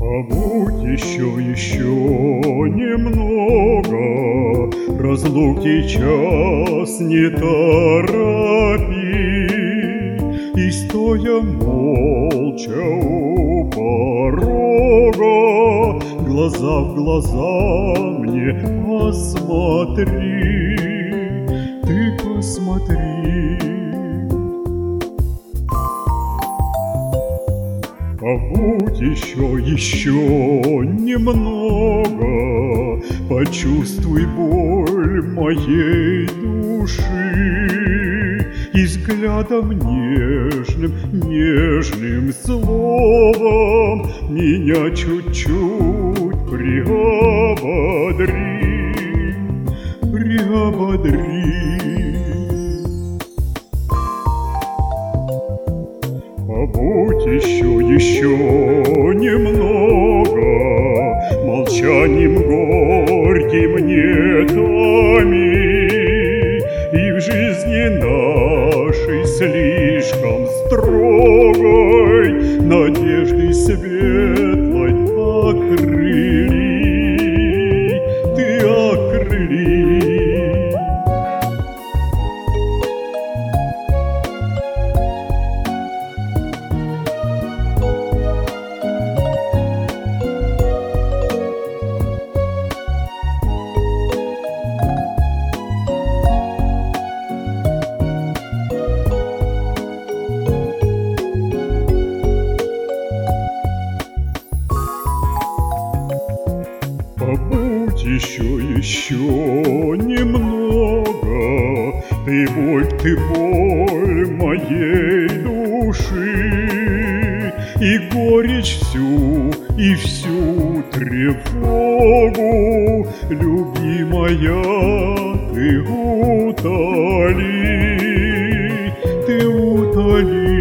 Побудь еще немного, разлуки час не торопи, и стоя молча у порога, глаза в глаза мне посмотри, ты посмотри. Побудь еще немного, почувствуй боль моей души, и взглядом нежным словом меня чуть-чуть приободри. Побудь еще немного, молчанием горьким не томи, и в жизни нашей слишком строгой надеждой светлой ты окрыли. Побудь еще немного, ты боль моей души, и горечь всю тревогу, любимая, ты утоли.